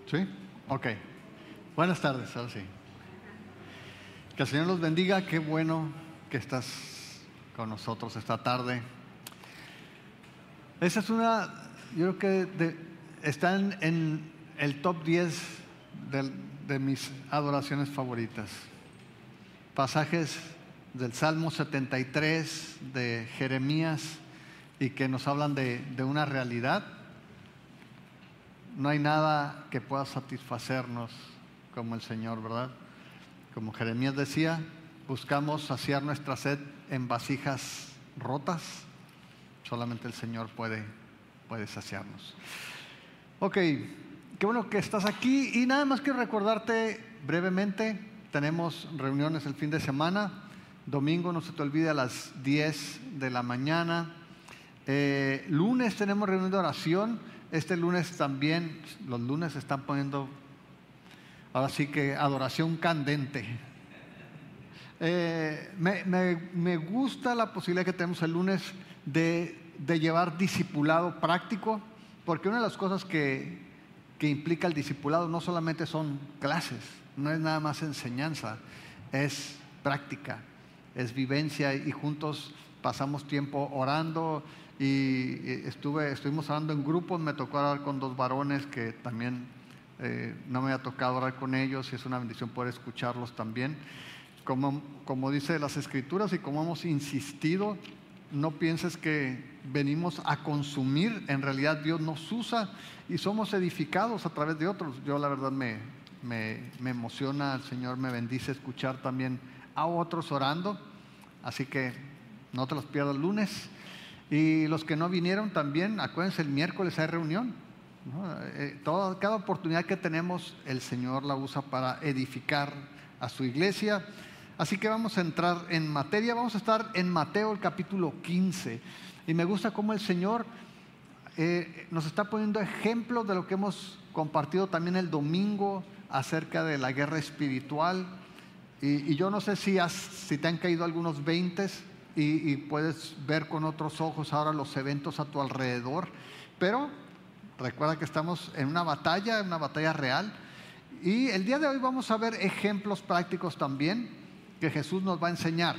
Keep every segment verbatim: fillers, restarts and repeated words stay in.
¿Sí? Ok. Buenas tardes, ahora sí. Que el Señor los bendiga. Qué bueno que estás con nosotros esta tarde. Esa es una, yo creo que de, están en el top diez de, de mis adoraciones favoritas. Pasajes del Salmo setenta y tres, de Jeremías, y que nos hablan de, de una realidad. No hay nada que pueda satisfacernos como el Señor, ¿verdad? Como Jeremías decía, buscamos saciar nuestra sed en vasijas rotas. Solamente el Señor puede, puede saciarnos. Ok, qué bueno que estás aquí. Y nada más quiero recordarte brevemente, tenemos reuniones el fin de semana. Domingo, no se te olvide, a las diez de la mañana. Eh, lunes tenemos reunión de oración. Este lunes también, los lunes se están poniendo, ahora sí que adoración candente. Eh, me, me, me gusta la posibilidad que tenemos el lunes de, de llevar discipulado práctico, porque una de las cosas que, que implica el discipulado no solamente son clases, no es nada más enseñanza, es práctica, es vivencia, y juntos pasamos tiempo orando. Y estuve, estuvimos orando en grupos. Me tocó orar con dos varones que también eh, no me había tocado orar con ellos, y es una bendición poder escucarlos también. Como, como dice las Escrituras y como hemos insistido, no pienses que venimos a consumir. En realidad Dios nos usa y somos edificados a través de otros. Yo la verdad me, me, me emociona, el Señor me bendice escuchar también a otros orando. Así que no te los pierdas el lunes. Y los que no vinieron también, acuérdense, el miércoles hay reunión, ¿no? Eh, toda, cada oportunidad que tenemos, el Señor la usa para edificar a su iglesia. Así que vamos a entrar en materia. Vamos a estar en Mateo, el capítulo quince. Y me gusta cómo el Señor eh, nos está poniendo ejemplos de lo que hemos compartido también el domingo acerca de la guerra espiritual. Y, y yo no sé si, has, si te han caído algunos veintes, Y, y puedes ver con otros ojos ahora los eventos a tu alrededor, pero recuerda que estamos en una batalla, en una batalla real. Y el día de hoy vamos a ver ejemplos prácticos también que Jesús nos va a enseñar.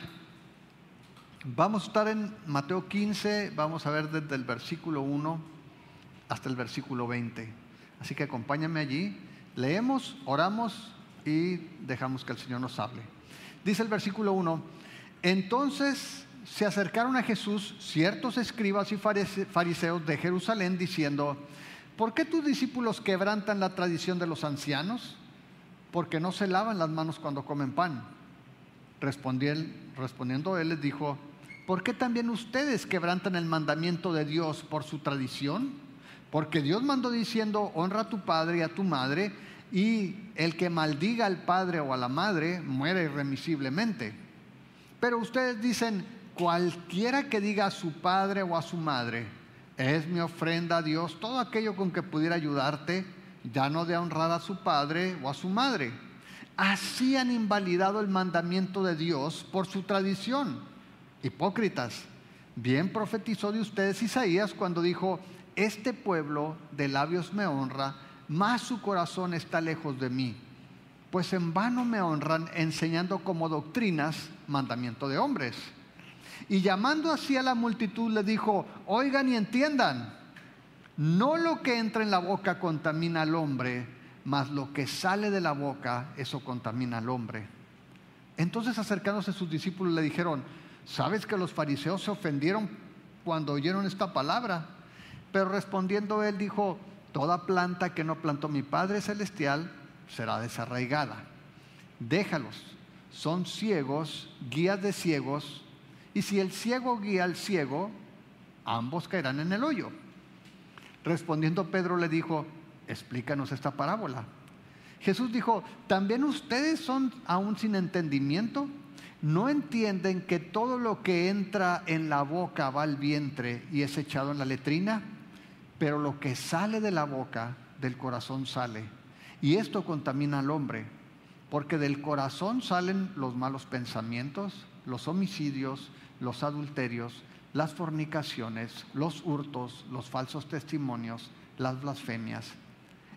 Vamos a estar en Mateo quince, vamos a ver desde el versículo uno hasta el versículo veinte. Así que acompáñame allí, leemos, oramos y dejamos que el Señor nos hable. Dice el versículo uno: entonces se acercaron a Jesús ciertos escribas y fariseos de Jerusalén, diciendo: ¿por qué tus discípulos quebrantan la tradición de los ancianos? Porque no se lavan las manos cuando comen pan. Respondiendo él les dijo: ¿por qué también ustedes quebrantan el mandamiento de Dios por su tradición? Porque Dios mandó diciendo: honra a tu padre y a tu madre, y el que maldiga al padre o a la madre muere irremisiblemente. Pero ustedes dicen: cualquiera que diga a su padre o a su madre, es mi ofrenda a Dios, todo aquello con que pudiera ayudarte, ya no de honrar a su padre o a su madre. Así han invalidado el mandamiento de Dios por su tradición. Hipócritas, bien profetizó de ustedes Isaías cuando dijo: este pueblo de labios me honra, mas su corazón está lejos de mí. Pues en vano me honran, enseñando como doctrinas mandamiento de hombres. Y llamando así a la multitud le dijo: oigan y entiendan, no lo que entra en la boca contamina al hombre, mas lo que sale de la boca, eso contamina al hombre. Entonces, acercándose a sus discípulos, le dijeron: ¿sabes que los fariseos se ofendieron cuando oyeron esta palabra? Pero respondiendo él dijo: toda planta que no plantó mi Padre Celestial será desarraigada. Déjalos, son ciegos, guías de ciegos, y si el ciego guía al ciego, ambos caerán en el hoyo. Respondiendo Pedro le dijo: explícanos esta parábola. Jesús dijo: ¿también ustedes son aún sin entendimiento? ¿No entienden que todo lo que entra en la boca va al vientre y es echado en la letrina? Pero lo que sale de la boca, del corazón sale, y esto contamina al hombre, porque del corazón salen los malos pensamientos, los homicidios, los adulterios, las fornicaciones, los hurtos, los falsos testimonios, las blasfemias.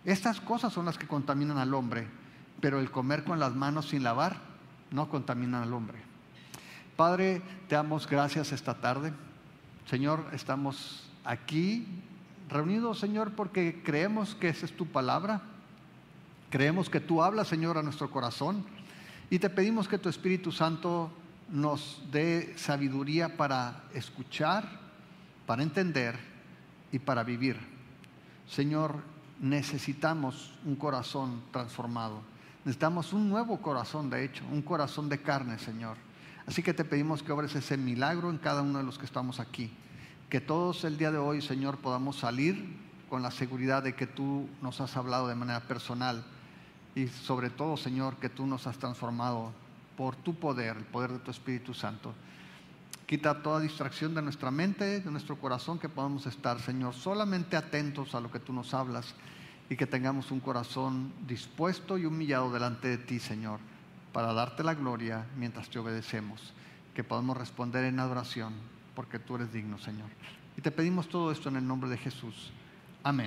Estas cosas son las que contaminan al hombre, pero el comer con las manos sin lavar no contamina al hombre. Padre, te damos gracias esta tarde. Señor, estamos aquí reunidos, Señor, porque creemos que esa es tu palabra. Creemos que tú hablas, Señor, a nuestro corazón. Y te pedimos que tu Espíritu Santo nos dé sabiduría para escuchar, para entender y para vivir. Señor, necesitamos un corazón transformado. Necesitamos un nuevo corazón, de hecho, un corazón de carne, Señor. Así que te pedimos que obres ese milagro en cada uno de los que estamos aquí. Que todos el día de hoy, Señor, podamos salir con la seguridad de que tú nos has hablado de manera personal. Y sobre todo, Señor, que tú nos has transformado por tu poder, el poder de tu Espíritu Santo. Quita toda distracción de nuestra mente, de nuestro corazón, que podamos estar, Señor, solamente atentos a lo que tú nos hablas y que tengamos un corazón dispuesto y humillado delante de ti, Señor, para darte la gloria mientras te obedecemos. Que podamos responder en adoración, porque tú eres digno, Señor. Y te pedimos todo esto en el nombre de Jesús. Amén.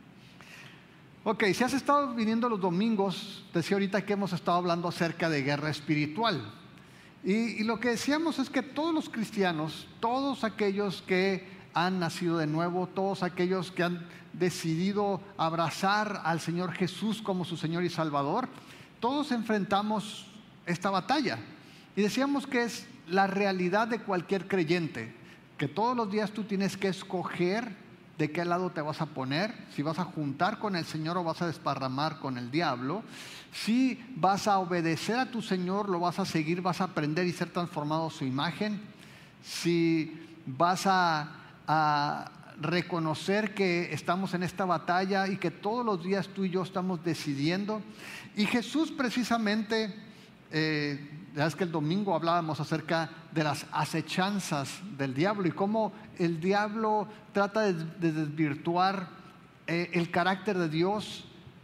Ok, si has estado viniendo los domingos, decía ahorita que hemos estado hablando acerca de guerra espiritual. Y, y lo que decíamos es que todos los cristianos, todos aquellos que han nacido de nuevo, todos aquellos que han decidido abrazar al Señor Jesús como su Señor y Salvador, todos enfrentamos esta batalla. Y decíamos que es la realidad de cualquier creyente, que todos los días tú tienes que escoger de qué lado te vas a poner, si vas a juntar con el Señor o vas a desparramar con el diablo, si vas a obedecer a tu Señor, lo vas a seguir, vas a aprender y ser transformado a su imagen, si vas a, a reconocer que estamos en esta batalla y que todos los días tú y yo estamos decidiendo. Y Jesús precisamente, eh, ya es que el domingo hablábamos acerca de las acechanzas del diablo y cómo el diablo trata de, de desvirtuar eh, el carácter de Dios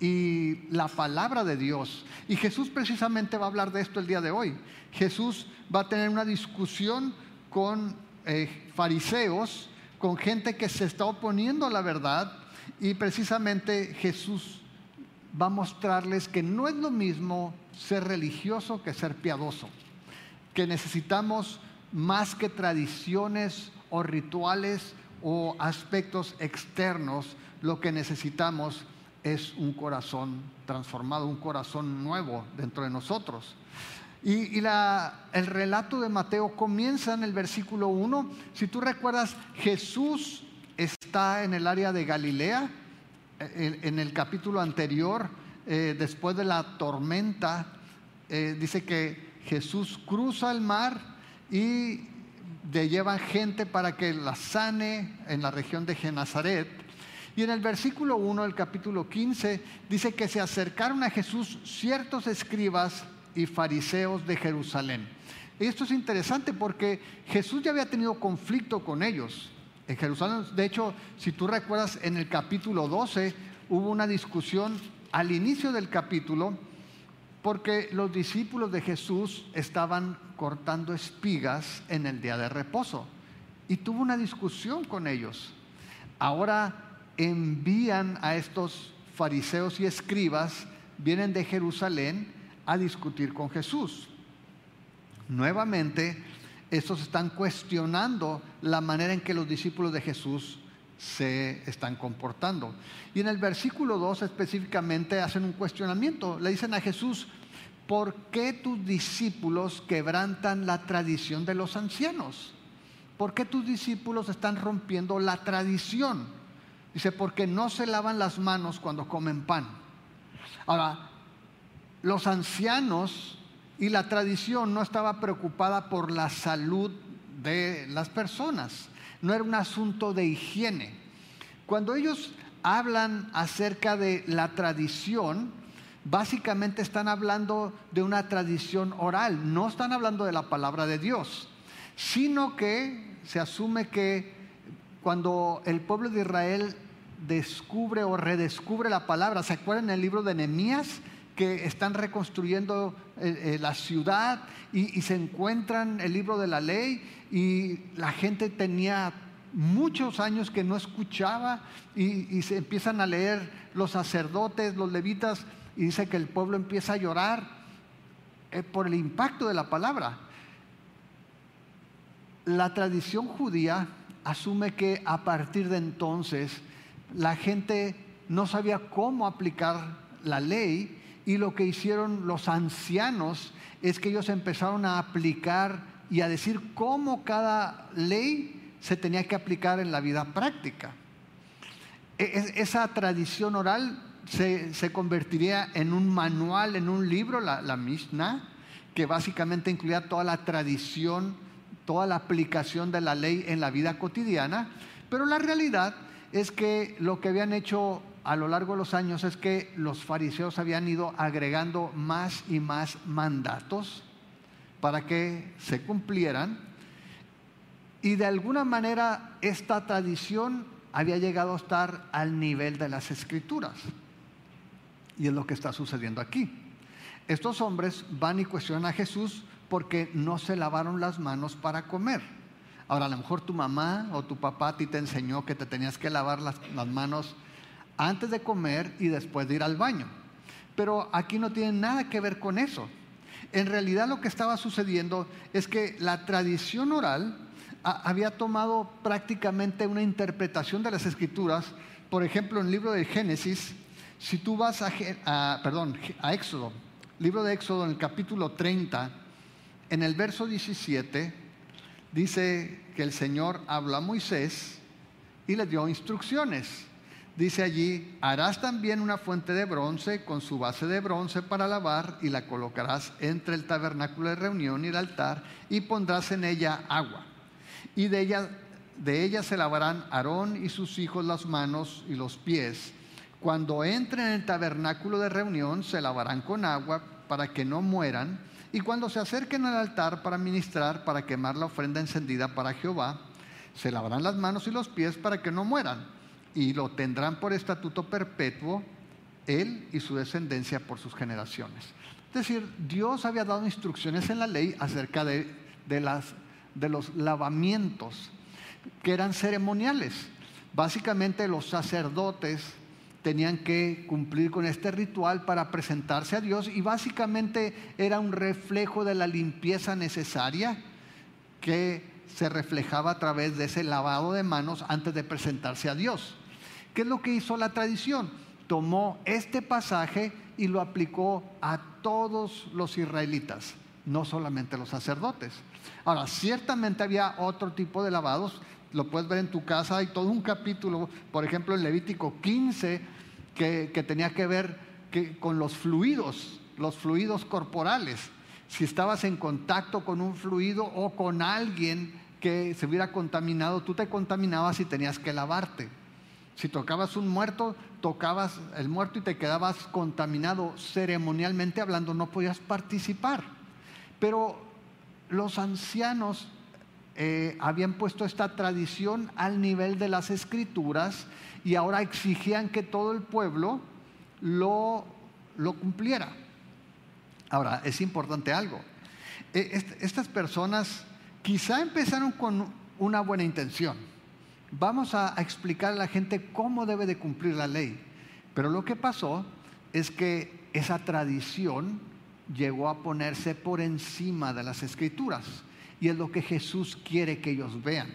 y la palabra de Dios. Y Jesús precisamente va a hablar de esto el día de hoy. Jesús va a tener una discusión con eh, fariseos, con gente que se está oponiendo a la verdad, y precisamente Jesús va a mostrarles que no es lo mismo ser religioso que ser piadoso, que necesitamos más que tradiciones o rituales o aspectos externos. Lo que necesitamos es un corazón transformado, un corazón nuevo dentro de nosotros. Y, y la, el relato de Mateo comienza en el versículo uno. Si tú recuerdas, Jesús está en el área de Galilea. En, en el capítulo anterior, eh, después de la tormenta, eh, dice que Jesús cruza el mar y le llevan gente para que la sane en la región de Genazaret. Y en el versículo uno del capítulo quince dice que se acercaron a Jesús ciertos escribas y fariseos de Jerusalén. Y esto es interesante porque Jesús ya había tenido conflicto con ellos en Jerusalén. De hecho, si tú recuerdas, en el capítulo doce hubo una discusión al inicio del capítulo porque los discípulos de Jesús estaban cortando espigas en el día de reposo y tuvo una discusión con ellos. Ahora envían a estos fariseos y escribas, vienen de Jerusalén a discutir con Jesús. Nuevamente, estos están cuestionando la manera en que los discípulos de Jesús se están comportando. Y en el versículo dos específicamente hacen un cuestionamiento. Le dicen a Jesús: ¿por qué tus discípulos quebrantan la tradición de los ancianos? ¿Por qué tus discípulos están rompiendo la tradición? Dice: porque no se lavan las manos cuando comen pan. Ahora, los ancianos y la tradición no estaba preocupada por la salud de las personas. No era un asunto de higiene. Cuando ellos hablan acerca de la tradición, básicamente están hablando de una tradición oral. No están hablando de la palabra de Dios, sino que se asume que cuando el pueblo de Israel descubre o redescubre la palabra, ¿se acuerdan en el libro de Nehemías? Que están reconstruyendo eh, eh, la ciudad y, y se encuentran el libro de la ley y la gente tenía muchos años que no escuchaba y, y se empiezan a leer los sacerdotes, los levitas, y dice que el pueblo empieza a llorar eh, por el impacto de la palabra. La tradición judía asume que a partir de entonces la gente no sabía cómo aplicar la ley, y lo que hicieron los ancianos es que ellos empezaron a aplicar y a decir cómo cada ley se tenía que aplicar en la vida práctica. Esa tradición oral se, se convertiría en un manual, en un libro, la, la Mishnah, que básicamente incluía toda la tradición, toda la aplicación de la ley en la vida cotidiana. Pero la realidad es que lo que habían hecho a lo largo de los años es que los fariseos habían ido agregando más y más mandatos para que se cumplieran, y de alguna manera esta tradición había llegado a estar al nivel de las Escrituras, y es lo que está sucediendo aquí. Estos hombres van y cuestionan a Jesús porque no se lavaron las manos para comer. Ahora, a lo mejor tu mamá o tu papá a ti te enseñó que te tenías que lavar las, las manos antes de comer y después de ir al baño, pero aquí no tiene nada que ver con eso. En realidad lo que estaba sucediendo es que la tradición oral a, había tomado prácticamente una interpretación de las Escrituras. Por ejemplo, en el libro de Génesis, si tú vas a, a, perdón, a Éxodo, libro de Éxodo en el capítulo treinta, en el verso diecisiete, dice que el Señor habló a Moisés y le dio instrucciones. Dice allí: harás también una fuente de bronce con su base de bronce para lavar, y la colocarás entre el tabernáculo de reunión y el altar, y pondrás en ella agua. Y de ella, de ella se lavarán Aarón y sus hijos las manos y los pies. Cuando entren en el tabernáculo de reunión, se lavarán con agua para que no mueran. Y cuando se acerquen al altar para ministrar, para quemar la ofrenda encendida para Jehová, se lavarán las manos y los pies para que no mueran. Y lo tendrán por estatuto perpetuo, él y su descendencia por sus generaciones. Es decir, Dios había dado instrucciones en la ley acerca de, de, las, de los lavamientos, que eran ceremoniales. Básicamente los sacerdotes tenían que cumplir con este ritual para presentarse a Dios, y básicamente era un reflejo de la limpieza necesaria que se reflejaba a través de ese lavado de manos antes de presentarse a Dios. ¿Qué es lo que hizo la tradición? Tomó este pasaje y lo aplicó a todos los israelitas, no solamente a los sacerdotes. Ahora, ciertamente había otro tipo de lavados, lo puedes ver en tu casa, hay todo un capítulo, por ejemplo en Levítico quince, que, que tenía que ver que, con los fluidos, los fluidos corporales. Si estabas en contacto con un fluido o con alguien que se hubiera contaminado, tú te contaminabas y tenías que lavarte. Si tocabas un muerto, tocabas el muerto y te quedabas contaminado. Ceremonialmente hablando, no podías participar. Pero los ancianos eh, habían puesto esta tradición al nivel de las Escrituras, y ahora exigían que todo el pueblo lo, lo cumpliera. Ahora, es importante algo. Eh, estas personas quizá empezaron con una buena intención. Vamos a explicar a la gente cómo debe de cumplir la ley. Pero lo que pasó es que esa tradición llegó a ponerse por encima de las Escrituras, y es lo que Jesús quiere que ellos vean.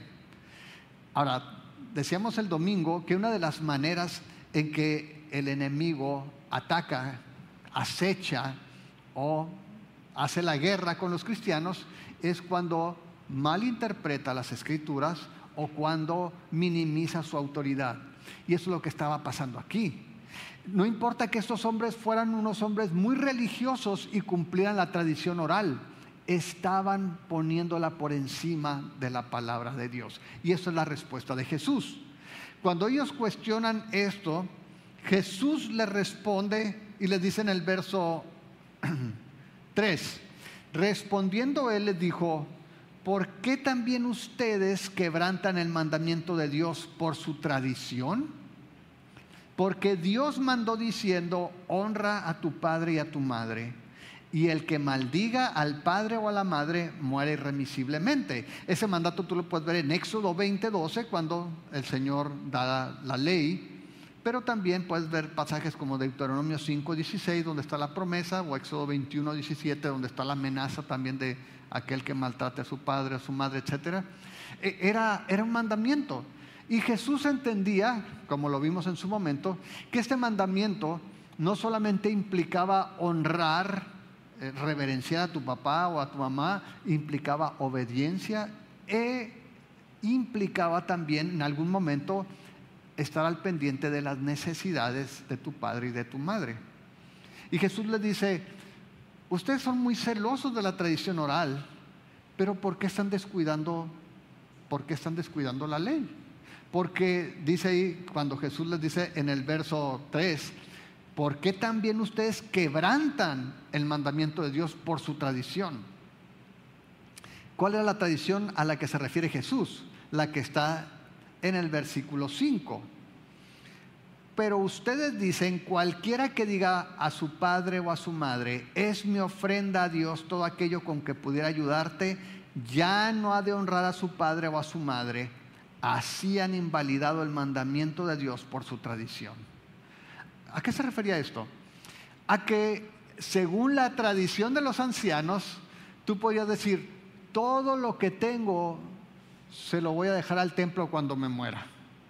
Ahora, decíamos el domingo que una de las maneras en que el enemigo ataca, acecha o hace la guerra con los cristianos es cuando malinterpreta las Escrituras o cuando minimiza su autoridad. Y eso es lo que estaba pasando aquí. No importa que estos hombres fueran unos hombres muy religiosos y cumplieran la tradición oral, estaban poniéndola por encima de la palabra de Dios. Y esa es la respuesta de Jesús. Cuando ellos cuestionan esto, Jesús les responde y les dice en el verso tres, respondiendo él les dijo: ¿por qué también ustedes quebrantan el mandamiento de Dios por su tradición? Porque Dios mandó diciendo: honra a tu padre y a tu madre, y el que maldiga al padre o a la madre muere irremisiblemente. Ese mandato tú lo puedes ver en Éxodo veinte, doce, cuando el Señor da la, la ley. Pero también puedes ver pasajes como Deuteronomio cinco, dieciséis, donde está la promesa, o Éxodo veintiuno, diecisiete, donde está la amenaza también de aquel que maltrate a su padre, a su madre, etcétera. Era, era un mandamiento. Y Jesús entendía, como lo vimos en su momento, que este mandamiento no solamente implicaba honrar, eh, reverenciar a tu papá o a tu mamá, implicaba obediencia e implicaba también en algún momento estar al pendiente de las necesidades de tu padre y de tu madre. Y Jesús les dice: ustedes son muy celosos de la tradición oral, pero ¿por qué están descuidando, por qué están descuidando la ley? Porque dice ahí, cuando Jesús les dice en el verso tres, ¿por qué también ustedes quebrantan el mandamiento de Dios por su tradición? ¿Cuál era la tradición a la que se refiere Jesús? La que está en el versículo cinco. Pero ustedes dicen: cualquiera que diga a su padre o a su madre, es mi ofrenda a Dios todo aquello con que pudiera ayudarte, ya no ha de honrar a su padre o a su madre. Así han invalidado el mandamiento de Dios por su tradición. ¿A qué se refería esto? A que según la tradición de los ancianos, tú podías decir: todo lo que tengo se lo voy a dejar al templo cuando me muera.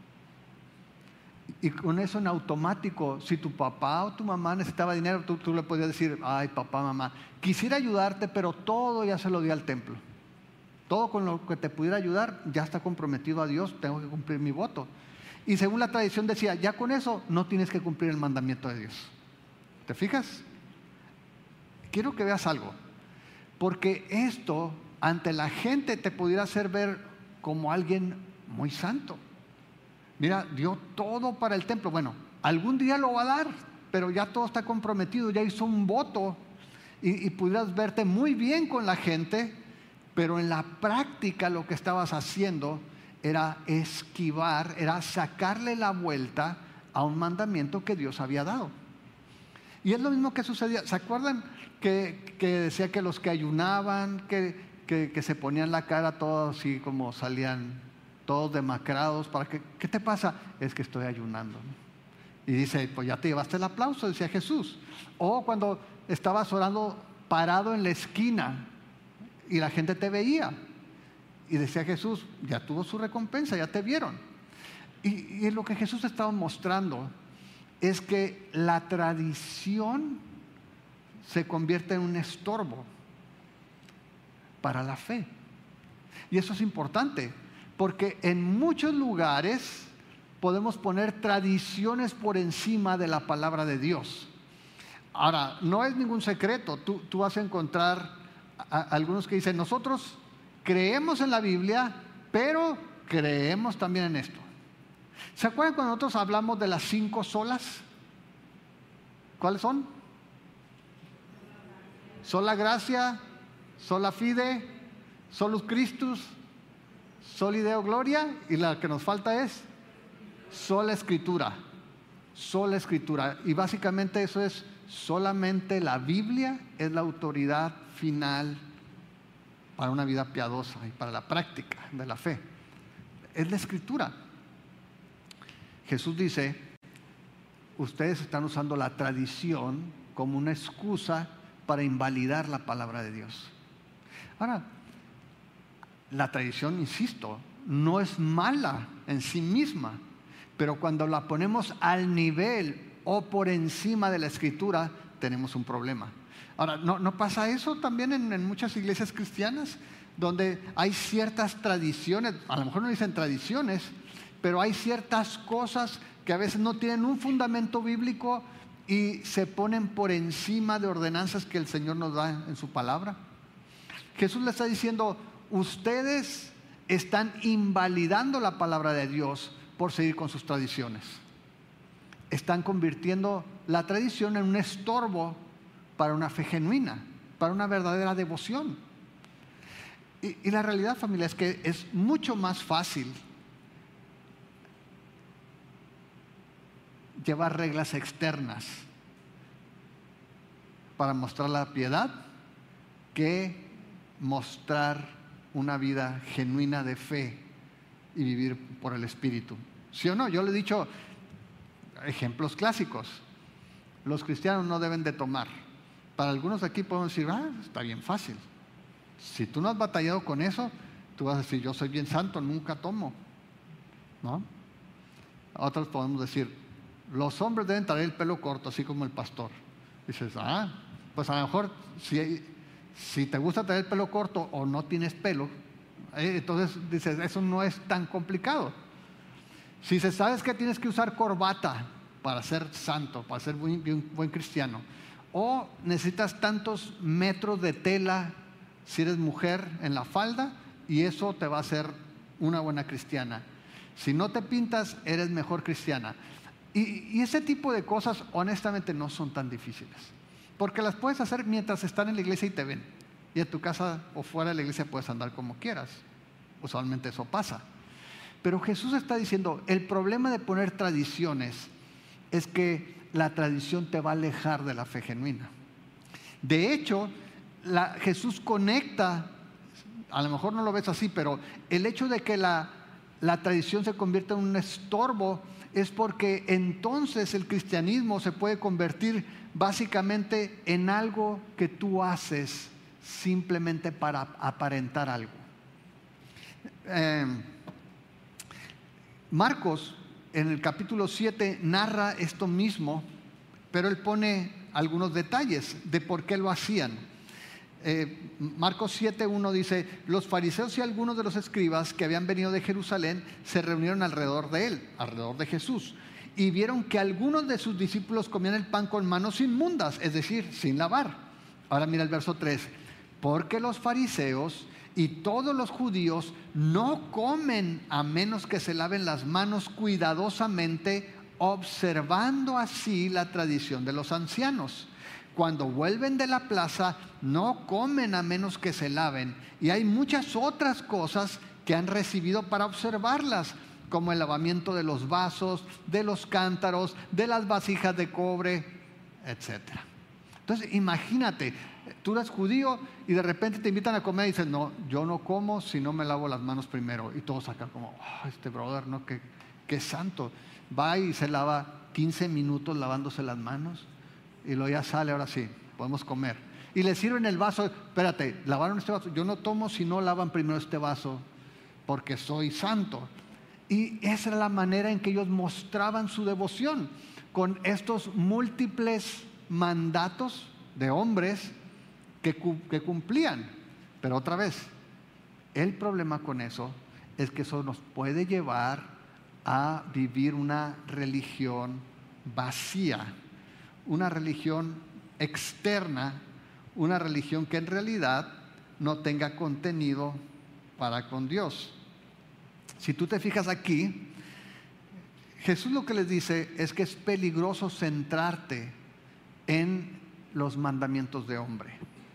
Y con eso en automático, si tu papá o tu mamá necesitaba dinero, tú, tú le podías decir: ay, papá, mamá, quisiera ayudarte, pero todo ya se lo di al templo. Todo con lo que te pudiera ayudar ya está comprometido a Dios, tengo que cumplir mi voto. Y según la tradición decía: ya con eso no tienes que cumplir el mandamiento de Dios. ¿Te fijas? Quiero que veas algo, porque esto ante la gente te pudiera hacer ver como alguien muy santo. Mira, dio todo para el templo. Bueno, algún día lo va a dar, pero ya todo está comprometido, ya hizo un voto, y, y pudieras verte muy bien con la gente, pero en la práctica lo que estabas haciendo era esquivar, era sacarle la vuelta a un mandamiento que Dios había dado. Y es lo mismo que sucedía. ¿Se acuerdan que, que decía que los que ayunaban, que, que, que se ponían la cara todos así como salían todos demacrados? ¿Para qué? ¿Qué te pasa? Es que estoy ayunando. Y dice: pues ya te llevaste el aplauso, decía Jesús. O cuando estabas orando parado en la esquina y la gente te veía, y decía Jesús: ya tuvo su recompensa, ya te vieron. Y, y lo que Jesús estaba mostrando es que la tradición se convierte en un estorbo para la fe. Y eso es importante, porque en muchos lugares podemos poner tradiciones por encima de la palabra de Dios. Ahora, no es ningún secreto. Tú, tú vas a encontrar a, a algunos que dicen: nosotros creemos en la Biblia, pero creemos también en esto. ¿Se acuerdan cuando nosotros hablamos de las cinco solas? ¿Cuáles son? Sola gracia, sola fide, solus Christus, soli Deo gloria, y la que nos falta es sola escritura. Sola escritura. Y básicamente eso es: solamente la Biblia es la autoridad final para una vida piadosa y para la práctica de la fe. Es la escritura. Jesús dice: ustedes están usando la tradición como una excusa para invalidar la palabra de Dios. Ahora, la tradición, insisto, no es mala en sí misma, pero cuando la ponemos al nivel o por encima de la escritura, tenemos un problema. Ahora, ¿no, no pasa eso también en, en muchas iglesias cristianas? Donde hay ciertas tradiciones, a lo mejor no dicen tradiciones, pero hay ciertas cosas que a veces no tienen un fundamento bíblico y se ponen por encima de ordenanzas que el Señor nos da en su palabra. Jesús le está diciendo: ustedes están invalidando la palabra de Dios por seguir con sus tradiciones. Están convirtiendo la tradición en un estorbo para una fe genuina, para una verdadera devoción. Y, y la realidad, familia, es que es mucho más fácil llevar reglas externas para mostrar la piedad que mostrar una vida genuina de fe y vivir por el Espíritu. ¿Sí o no? Yo le he dicho ejemplos clásicos. Los cristianos no deben de tomar. Para algunos de aquí podemos decir, ah, está bien fácil. Si tú no has batallado con eso, tú vas a decir, yo soy bien santo, nunca tomo, ¿no? Otros podemos decir, los hombres deben traer el pelo corto, así como el pastor. Dices, ah, pues a lo mejor si, si te gusta traer el pelo corto o no tienes pelo, eh, entonces dices, eso no es tan complicado. Si se sabes que tienes que usar corbata para ser santo, para ser buen, buen, buen cristiano, o necesitas tantos metros de tela si eres mujer en la falda, y eso te va a hacer una buena cristiana. Si no te pintas, eres mejor cristiana. Y, y ese tipo de cosas honestamente no son tan difíciles, porque las puedes hacer mientras están en la iglesia y te ven, y en tu casa o fuera de la iglesia puedes andar como quieras. Usualmente eso pasa. Pero Jesús está diciendo, el problema de poner tradiciones es que la tradición te va a alejar de la fe genuina. De hecho, la, Jesús conecta, a lo mejor no lo ves así, pero el hecho de que la, la tradición se convierta en un estorbo es porque entonces el cristianismo se puede convertir básicamente en algo que tú haces simplemente para aparentar algo. Eh, Marcos en el capítulo siete narra esto mismo, pero él pone algunos detalles de por qué lo hacían. Eh, Marcos siete uno dice, los fariseos y algunos de los escribas que habían venido de Jerusalén se reunieron alrededor de él, alrededor de Jesús, y vieron que algunos de sus discípulos comían el pan con manos inmundas, es decir, sin lavar. Ahora mira el verso tres, porque los fariseos y todos los judíos no comen a menos que se laven las manos cuidadosamente, observando así la tradición de los ancianos. Cuando vuelven de la plaza, no comen a menos que se laven. Y hay muchas otras cosas que han recibido para observarlas, como el lavamiento de los vasos, de los cántaros, de las vasijas de cobre, etcétera. Entonces, imagínate, tú eres judío y de repente te invitan a comer y dices, no, yo no como si no me lavo las manos primero. Y todos acá como, oh, este brother, ¿no? Qué, qué santo. Va y se lava quince minutos lavándose las manos y luego ya sale, ahora sí, podemos comer. Y le sirven el vaso, espérate, lavaron este vaso. Yo no tomo si no lavan primero este vaso porque soy santo. Y esa era la manera en que ellos mostraban su devoción, con estos múltiples mandatos de hombres que, que cumplían. Pero otra vez, el problema con eso es que eso nos puede llevar a vivir una religión vacía, una religión externa, una religión que en realidad no tenga contenido para con Dios. Si tú te fijas aquí, Jesús lo que les dice es que es peligroso centrarte en los mandamientos de hombre.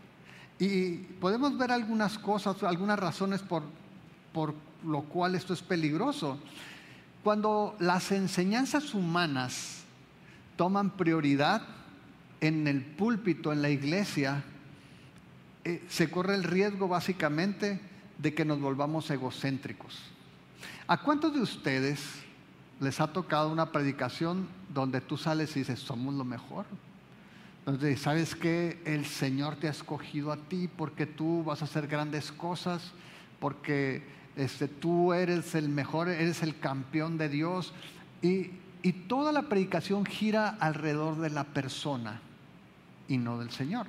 Y podemos ver algunas cosas, algunas razones por, por lo cual esto es peligroso. Cuando las enseñanzas humanas toman prioridad en el púlpito, en la iglesia, eh, se corre el riesgo básicamente de que nos volvamos egocéntricos. ¿A cuántos de ustedes les ha tocado una predicación donde tú sales y dices, somos lo mejor? Donde sabes que el Señor te ha escogido a ti porque tú vas a hacer grandes cosas, porque este, tú eres el mejor, eres el campeón de Dios. Y, y toda la predicación gira alrededor de la persona y no del Señor.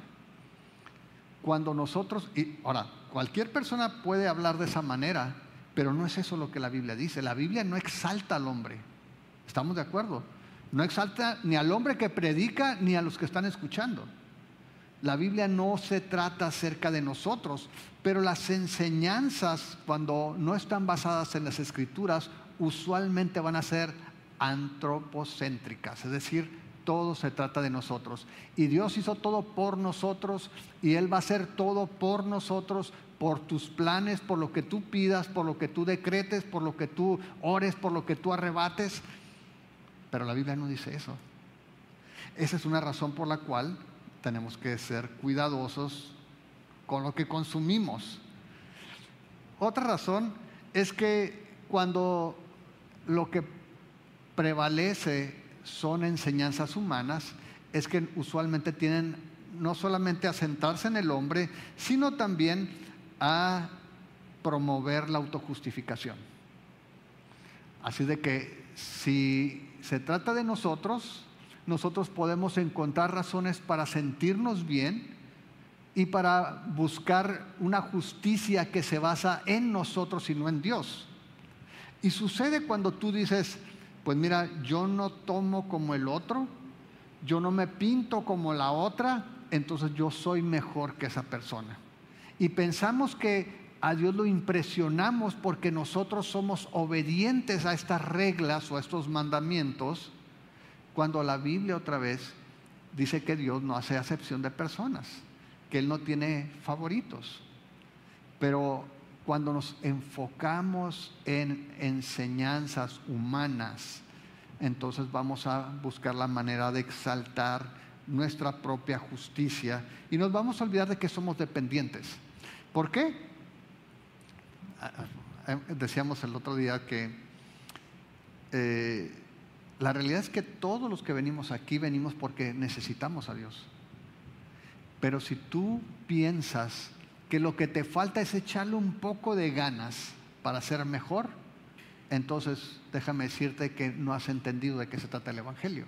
Cuando nosotros, y ahora, cualquier persona puede hablar de esa manera, pero no es eso lo que la Biblia dice. La Biblia no exalta al hombre. ¿Estamos de acuerdo? No exalta ni al hombre que predica ni a los que están escuchando. La Biblia no se trata acerca de nosotros, pero las enseñanzas, cuando no están basadas en las Escrituras, usualmente van a ser antropocéntricas, es decir, todo se trata de nosotros. Y Dios hizo todo por nosotros y Él va a hacer todo por nosotros, por tus planes, por lo que tú pidas, por lo que tú decretes, por lo que tú ores, por lo que tú arrebates. Pero la Biblia no dice eso. Esa es una razón por la cual tenemos que ser cuidadosos con lo que consumimos. Otra razón es que cuando lo que prevalece son enseñanzas humanas, es que usualmente tienen no solamente a centrarse en el hombre, sino también a promover la autojustificación. Así de que si se trata de nosotros, nosotros podemos encontrar razones para sentirnos bien y para buscar una justicia que se basa en nosotros y no en Dios. Y sucede cuando tú dices, pues mira, yo no tomo como el otro, yo no me pinto como la otra, entonces yo soy mejor que esa persona. Y pensamos que a Dios lo impresionamos porque nosotros somos obedientes a estas reglas o a estos mandamientos, cuando la Biblia otra vez dice que Dios no hace acepción de personas, que Él no tiene favoritos. Pero cuando nos enfocamos en enseñanzas humanas, entonces vamos a buscar la manera de exaltar nuestra propia justicia y nos vamos a olvidar de que somos dependientes. ¿Por qué? Decíamos el otro día que eh, la realidad es que todos los que venimos aquí venimos porque necesitamos a Dios. Pero si tú piensas que lo que te falta es echarle un poco de ganas para ser mejor, entonces déjame decirte que no has entendido de qué se trata el Evangelio.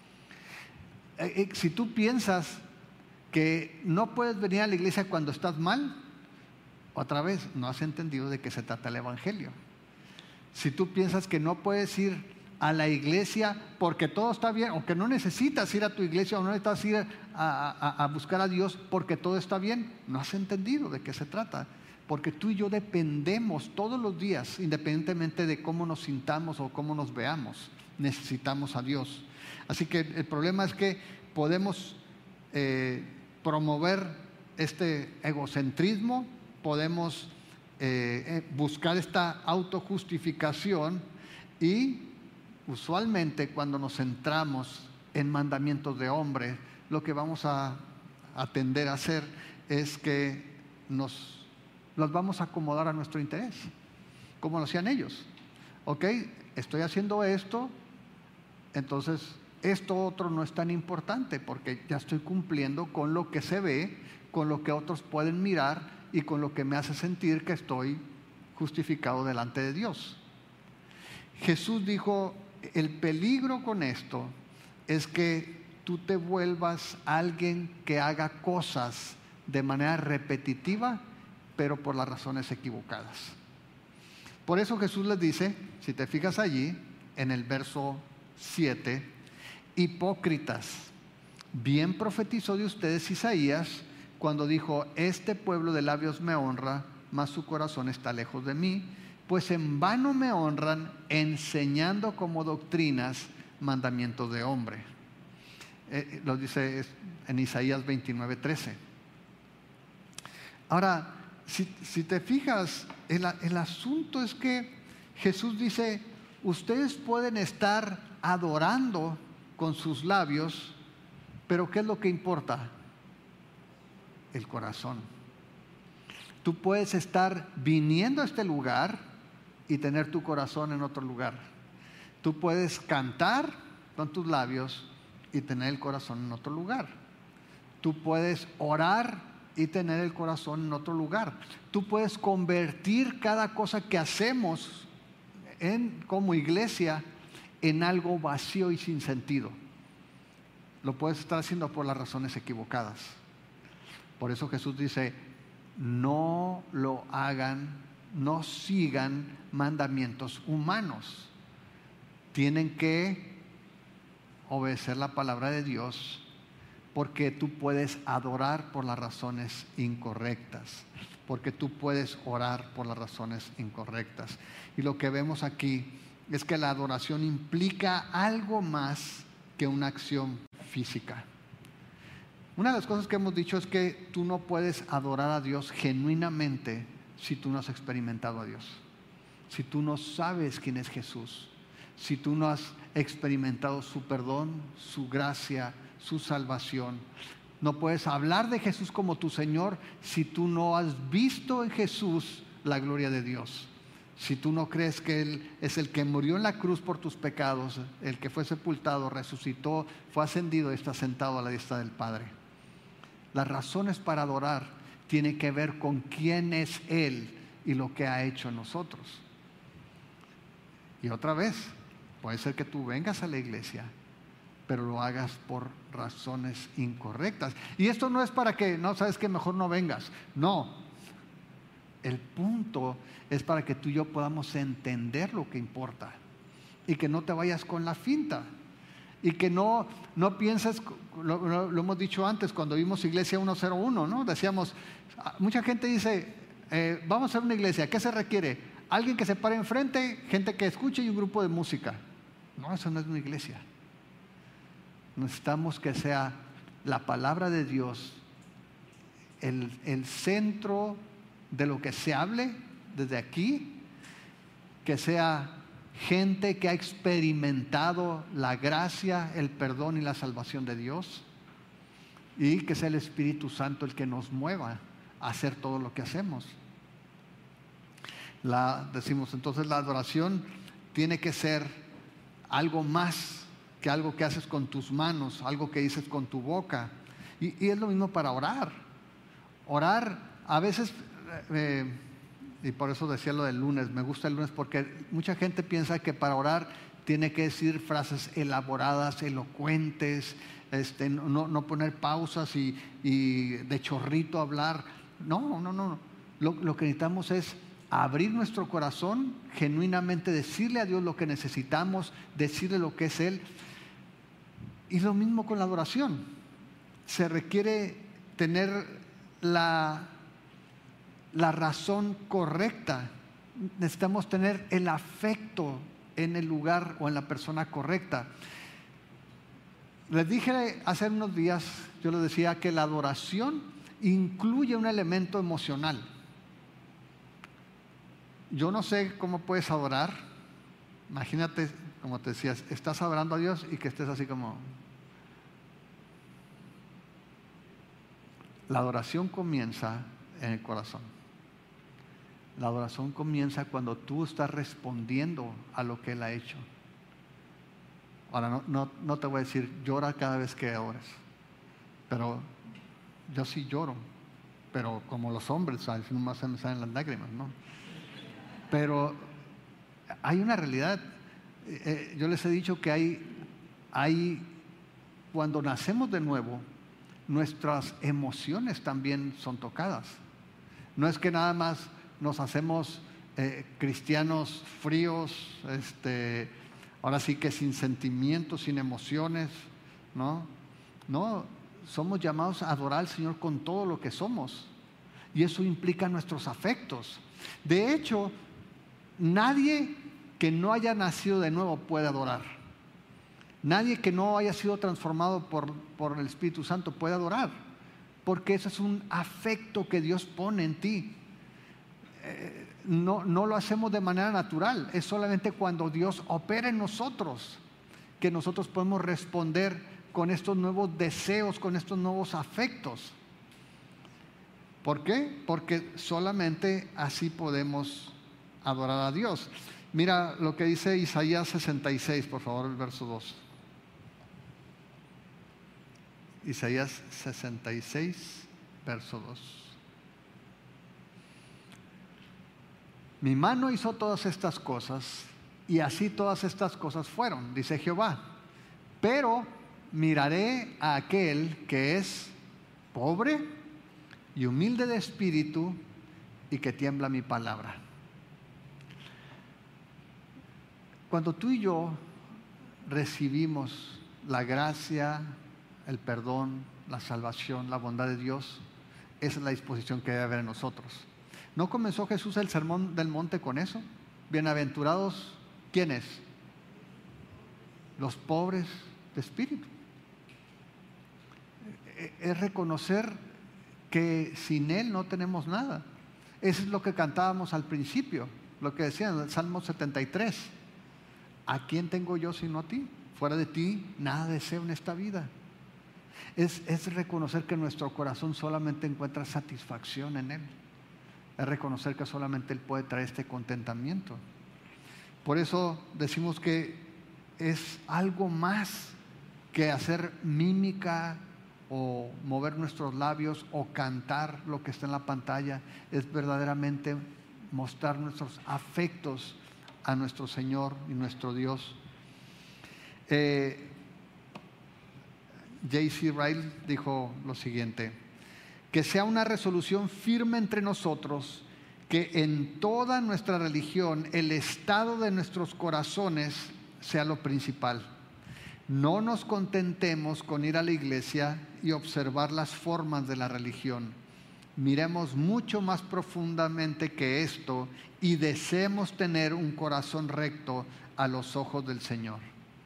Eh, eh, si tú piensas que no puedes venir a la iglesia cuando estás mal, otra vez, no has entendido de qué se trata el Evangelio. Si tú piensas que no puedes ir a la iglesia porque todo está bien, o que no necesitas ir a tu iglesia, o no necesitas ir a, a, a buscar a Dios porque todo está bien, no has entendido de qué se trata. Porque tú y yo dependemos todos los días, independientemente de cómo nos sintamos o cómo nos veamos, necesitamos a Dios. Así que el problema es que podemos eh, promover este egocentrismo, podemos eh, eh, buscar esta autojustificación y usualmente cuando nos centramos en mandamientos de hombre, lo que vamos a, a tender a hacer es que nos los vamos a acomodar a nuestro interés, como lo hacían ellos. Ok, estoy haciendo esto, entonces esto otro no es tan importante porque ya estoy cumpliendo con lo que se ve, con lo que otros pueden mirar y con lo que me hace sentir que estoy justificado delante de Dios. Jesús dijo, el peligro con esto es que tú te vuelvas alguien que haga cosas de manera repetitiva, pero por las razones equivocadas. Por eso Jesús les dice, si te fijas allí, en el verso siete, hipócritas, bien profetizó de ustedes Isaías cuando dijo, este pueblo de labios me honra, mas su corazón está lejos de mí, pues en vano me honran, enseñando como doctrinas mandamientos de hombre. Eh, lo dice en Isaías veintinueve, trece. Ahora, Si, si te fijas, el, el asunto es que Jesús dice, ustedes pueden estar adorando con sus labios, pero ¿qué es lo que importa? El corazón. Tú puedes estar viniendo a este lugar y tener tu corazón en otro lugar. Tú puedes cantar con tus labios y tener el corazón en otro lugar. Tú puedes orar y tener el corazón en otro lugar. Tú puedes convertir cada cosa que hacemos en, como iglesia en algo vacío y sin sentido. Lo puedes estar haciendo por las razones equivocadas. Por eso Jesús dice, no lo hagan, no sigan mandamientos humanos. Tienen que obedecer la palabra de Dios, porque tú puedes adorar por las razones incorrectas, porque tú puedes orar por las razones incorrectas. Y lo que vemos aquí es que la adoración implica algo más que una acción física. Una de las cosas que hemos dicho es que tú no puedes adorar a Dios genuinamente si tú no has experimentado a Dios, si tú no sabes quién es Jesús, si tú no has experimentado su perdón, su gracia, su salvación. No puedes hablar de Jesús como tu Señor si tú no has visto en Jesús la gloria de Dios. Si tú no crees que Él es el que murió en la cruz por tus pecados, el que fue sepultado, resucitó, fue ascendido y está sentado a la diestra del Padre. Las razones para adorar tienen que ver con quién es Él y lo que ha hecho en nosotros. Y otra vez, puede ser que tú vengas a la iglesia, pero lo hagas por razones incorrectas. Y esto no es para que, no, sabes que mejor no vengas. No. El punto es para que tú y yo podamos entender lo que importa. Y que no te vayas con la finta. Y que no, no pienses, lo, lo, lo hemos dicho antes, cuando vimos Iglesia ciento uno, ¿no? Decíamos, mucha gente dice, eh, vamos a hacer una iglesia, ¿qué se requiere? Alguien que se pare enfrente, gente que escuche y un grupo de música. No, eso no es una iglesia. Necesitamos que sea la palabra de Dios el, el centro de lo que se hable desde aquí, que sea gente que ha experimentado la gracia, el perdón y la salvación de Dios, y que sea el Espíritu Santo el que nos mueva a hacer todo lo que hacemos. La, decimos entonces, la adoración tiene que ser algo más que algo que haces con tus manos, algo que dices con tu boca. Y, y es lo mismo para orar. Orar, a veces, eh, y por eso decía lo del lunes, me gusta el lunes porque mucha gente piensa que para orar tiene que decir frases elaboradas, elocuentes, este, no, no poner pausas y, y de chorrito hablar. No, no, no. Lo, lo que necesitamos es abrir nuestro corazón, genuinamente decirle a Dios lo que necesitamos, decirle lo que es Él. Y lo mismo con la adoración. Se requiere tener la, la razón correcta. Necesitamos tener el afecto en el lugar o en la persona correcta. Les dije hace unos días, yo les decía que la adoración incluye un elemento emocional. Yo no sé cómo puedes adorar. Imagínate, como te decías, estás adorando a Dios y que estés así como... La adoración comienza en el corazón. La adoración comienza cuando tú estás respondiendo a lo que Él ha hecho. Ahora, no, no, no te voy a decir, llora cada vez que ores. Pero yo sí lloro. Pero como los hombres, ¿sabes? Nomás se me salen las lágrimas, ¿no? Pero hay una realidad. Eh, yo les he dicho que hay, hay, cuando nacemos de nuevo, nuestras emociones también son tocadas. No es que nada más nos hacemos eh, cristianos fríos, este, ahora sí que sin sentimientos, sin emociones, ¿no? No, somos llamados a adorar al Señor con todo lo que somos. Y eso implica nuestros afectos. De hecho, nadie que no haya nacido de nuevo puede adorar. Nadie que no haya sido transformado por, por el Espíritu Santo puede adorar, porque eso es un afecto que Dios pone en ti. Eh, no, no lo hacemos de manera natural, es solamente cuando Dios opera en nosotros que nosotros podemos responder con estos nuevos deseos, con estos nuevos afectos. ¿Por qué? Porque solamente así podemos adorar a Dios. Mira lo que dice Isaías sesenta y seis, por favor, el verso dos. Isaías sesenta y seis, verso dos. Mi mano hizo todas estas cosas, y así todas estas cosas fueron, dice Jehová. Pero miraré a aquel que es pobre y humilde de espíritu y que tiembla mi palabra. Cuando tú y yo recibimos la gracia, el perdón, la salvación, la bondad de Dios, esa es la disposición que debe haber en nosotros. ¿No comenzó Jesús el sermón del monte con eso? Bienaventurados, ¿quiénes? Los pobres de espíritu. Es reconocer que sin Él no tenemos nada. Eso es lo que cantábamos al principio, lo que decía en el Salmo setenta y tres. ¿A quién tengo yo sino a ti? Fuera de ti, nada deseo en esta vida. Es, es reconocer que nuestro corazón solamente encuentra satisfacción en Él. Es reconocer que solamente Él puede traer este contentamiento. Por eso decimos que es algo más que hacer mímica o mover nuestros labios o cantar lo que está en la pantalla. Es verdaderamente mostrar nuestros afectos a nuestro Señor y nuestro Dios. Eh, J C Ryle dijo lo siguiente: que sea una resolución firme entre nosotros que en toda nuestra religión el estado de nuestros corazones sea lo principal. No nos contentemos con ir a la iglesia y observar las formas de la religión. Miremos mucho más profundamente que esto y deseemos tener un corazón recto a los ojos del Señor.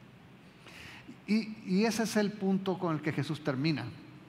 Y, y ese es el punto con el que Jesús termina.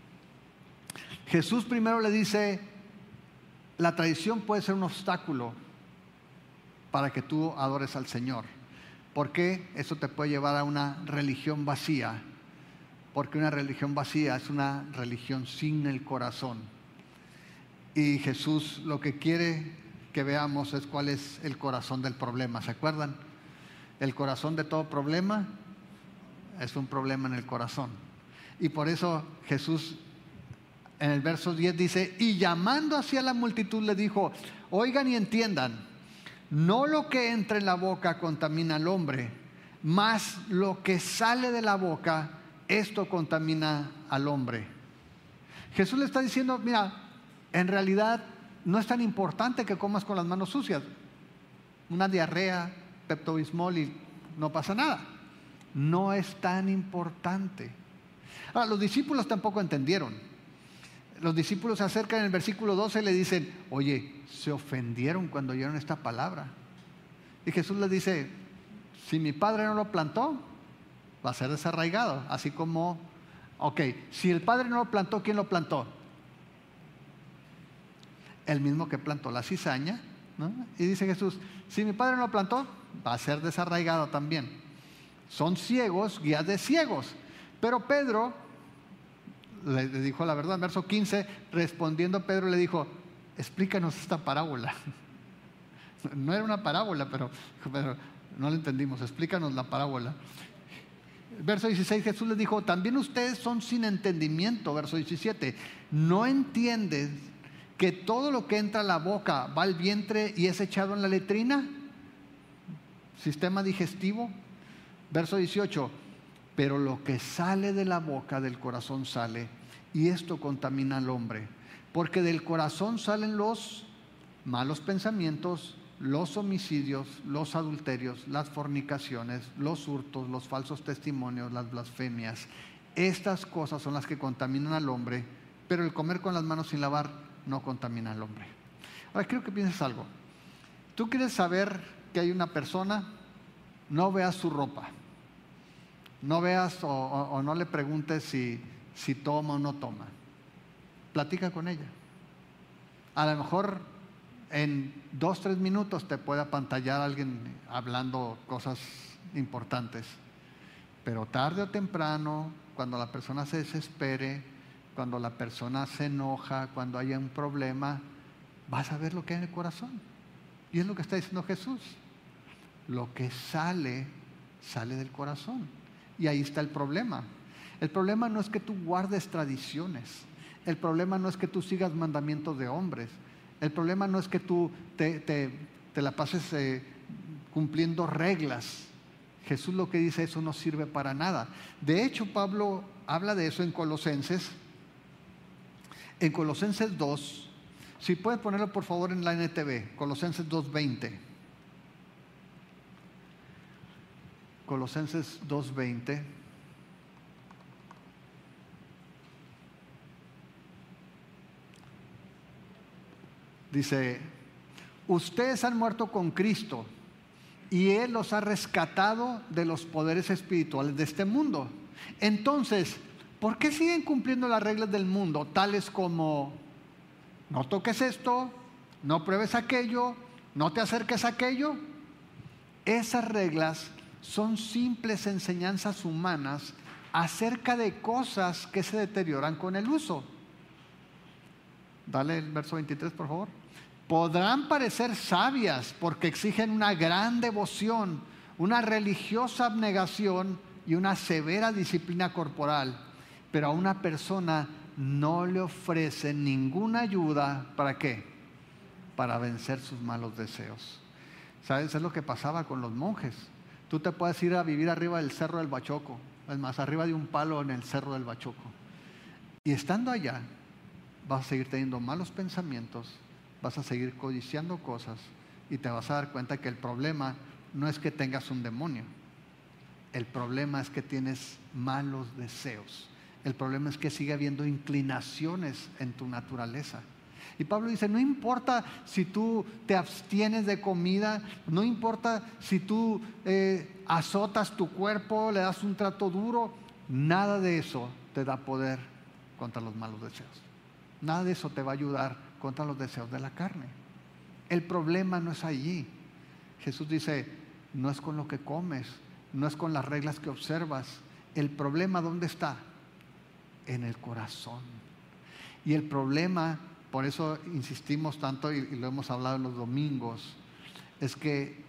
Jesús primero le dice: la tradición puede ser un obstáculo para que tú adores al Señor. ¿Por qué? Eso te puede llevar a una religión vacía. Porque una religión vacía es una religión sin el corazón. Y Jesús lo que quiere que veamos es cuál es el corazón del problema. ¿Se acuerdan? El corazón de todo problema es un problema en el corazón. Y por eso Jesús en el verso diez dice: y llamando hacia la multitud le dijo: oigan y entiendan, no lo que entra en la boca contamina al hombre, mas lo que sale de la boca, esto contamina al hombre. Jesús le está diciendo: mira, en realidad no es tan importante que comas con las manos sucias. Una diarrea, Pepto-Bismol y no pasa nada. No es tan importante. Ahora, los discípulos tampoco entendieron. Los discípulos se acercan en el versículo doce y le dicen: oye, se ofendieron cuando oyeron esta palabra. Y Jesús les dice: si mi Padre no lo plantó, va a ser desarraigado. Así como, ok, si el Padre no lo plantó, ¿quién lo plantó? El mismo que plantó la cizaña, ¿no? Y dice Jesús: si mi Padre no lo plantó, va a ser desarraigado también. Son ciegos, guías de ciegos. Pero Pedro le dijo la verdad. En verso quince, respondiendo Pedro le dijo: explícanos esta parábola. No era una parábola, pero, pero no la entendimos. Explícanos la parábola. Verso dieciséis, Jesús les dijo: también ustedes son sin entendimiento. Verso diecisiete, ¿no entiendes que todo lo que entra a la boca va al vientre y es echado en la letrina? Sistema digestivo. Verso dieciocho, pero lo que sale de la boca del corazón sale, y esto contamina al hombre, porque del corazón salen los malos pensamientos, los homicidios, los adulterios, las fornicaciones, los hurtos, los falsos testimonios, las blasfemias. Estas cosas son las que contaminan al hombre, pero el comer con las manos sin lavar no contamina al hombre. Ahora quiero que pienses algo. Tú quieres saber que hay una persona, no veas su ropa. No veas o, o, o no le preguntes si, si toma o no toma. Platica con ella. A lo mejor en dos, tres minutos te puede apantallar alguien hablando cosas importantes. Pero tarde o temprano, cuando la persona se desespere, cuando la persona se enoja, cuando haya un problema, vas a ver lo que hay en el corazón. Y es lo que está diciendo Jesús. Lo que sale, sale del corazón. Y ahí está el problema. El problema no es que tú guardes tradiciones. El problema no es que tú sigas mandamientos de hombres. El problema no es que tú te, te, te la pases eh, cumpliendo reglas. Jesús lo que dice, eso no sirve para nada. De hecho, Pablo habla de eso en Colosenses. En Colosenses dos, si puedes ponerlo por favor en la N T V, Colosenses dos veinte. Colosenses dos veinte. Dice: ustedes han muerto con Cristo y Él los ha rescatado de los poderes espirituales de este mundo. Entonces, ¿por qué siguen cumpliendo las reglas del mundo, tales como no toques esto, no pruebes aquello, no te acerques a aquello? Esas reglas son simples enseñanzas humanas acerca de cosas que se deterioran con el uso. Dale el verso veintitrés, por favor. Podrán parecer sabias porque exigen una gran devoción, una religiosa abnegación y una severa disciplina corporal, pero a una persona no le ofrecen ninguna ayuda. ¿Para qué? Para vencer sus malos deseos. ¿Sabes? Es lo que pasaba con los monjes. Tú te puedes ir a vivir arriba del Cerro del Bachoco, es más, arriba de un palo en el Cerro del Bachoco. Y estando allá, vas a seguir teniendo malos pensamientos, vas a seguir codiciando cosas y te vas a dar cuenta que el problema no es que tengas un demonio. El problema es que tienes malos deseos. El problema es que sigue habiendo inclinaciones en tu naturaleza. Y Pablo dice, no importa si tú te abstienes de comida, no importa si tú eh, azotas tu cuerpo, le das un trato duro, nada de eso te da poder contra los malos deseos. Nada de eso te va a ayudar contra los deseos de la carne. El problema no es allí. Jesús dice, no es con lo que comes, no es con las reglas que observas. El problema, ¿dónde está? En el corazón. Y el problema, por eso insistimos tanto y, y lo hemos hablado en los domingos, es que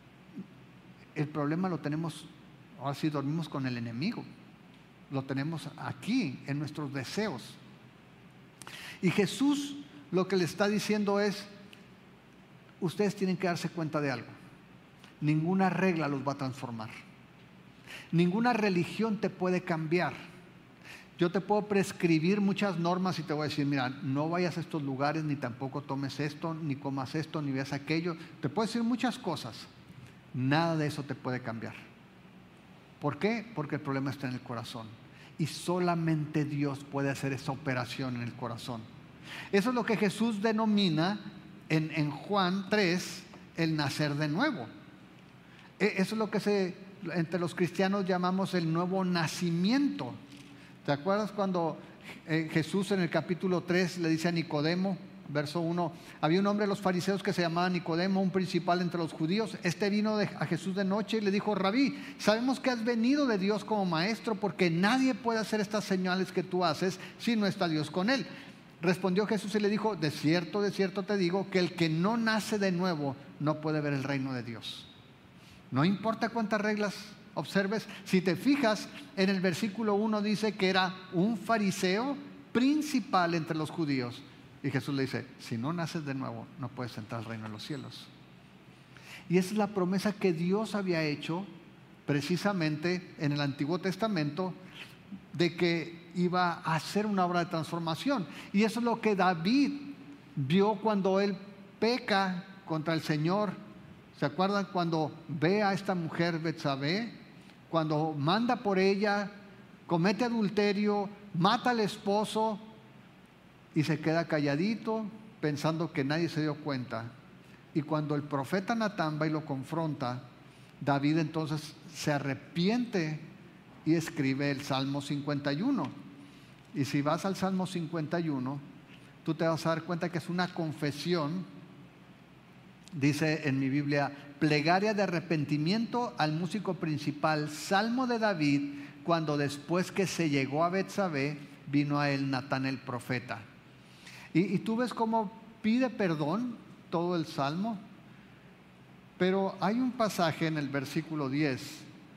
el problema lo tenemos, ahora sí dormimos con el enemigo, lo tenemos aquí en nuestros deseos. Y Jesús lo que le está diciendo es, ustedes tienen que darse cuenta de algo, ninguna regla los va a transformar, ninguna religión te puede cambiar. Yo te puedo prescribir muchas normas y te voy a decir, mira, no vayas a estos lugares, ni tampoco tomes esto, ni comas esto, ni veas aquello. Te puedo decir muchas cosas. Nada de eso te puede cambiar. ¿Por qué? Porque el problema está en el corazón. Y solamente Dios puede hacer esa operación en el corazón. Eso es lo que Jesús denomina en, en Juan tres, el nacer de nuevo. Eso es lo que se, entre los cristianos llamamos el nuevo nacimiento. ¿Te acuerdas cuando eh, Jesús en el capítulo tres le dice a Nicodemo, verso uno, había un hombre de los fariseos que se llamaba Nicodemo, un principal entre los judíos? Este vino de, a Jesús de noche y le dijo, Rabí, sabemos que has venido de Dios como maestro, porque nadie puede hacer estas señales que tú haces si no está Dios con él. Respondió Jesús y le dijo, de cierto, de cierto te digo, que el que no nace de nuevo no puede ver el reino de Dios. No importa cuántas reglas observes, si te fijas en el versículo uno dice que era un fariseo principal entre los judíos. Y Jesús le dice, si no naces de nuevo, no puedes entrar al reino de los cielos. Y esa es la promesa que Dios había hecho precisamente en el Antiguo Testamento, de que iba a hacer una obra de transformación. Y eso es lo que David vio cuando él peca contra el Señor. ¿Se acuerdan cuando ve a esta mujer Betsabé? Cuando manda por ella, comete adulterio, mata al esposo y se queda calladito pensando que nadie se dio cuenta. Y cuando el profeta Natán va y lo confronta, David entonces se arrepiente y escribe el Salmo cincuenta y uno. Y si vas al Salmo cincuenta y uno, tú te vas a dar cuenta que es una confesión. Dice en mi Biblia, plegaria de arrepentimiento al músico principal, Salmo de David, cuando después que se llegó a Betsabé, vino a él Natán el profeta. Y, y tú ves cómo pide perdón todo el Salmo, pero hay un pasaje en el versículo diez,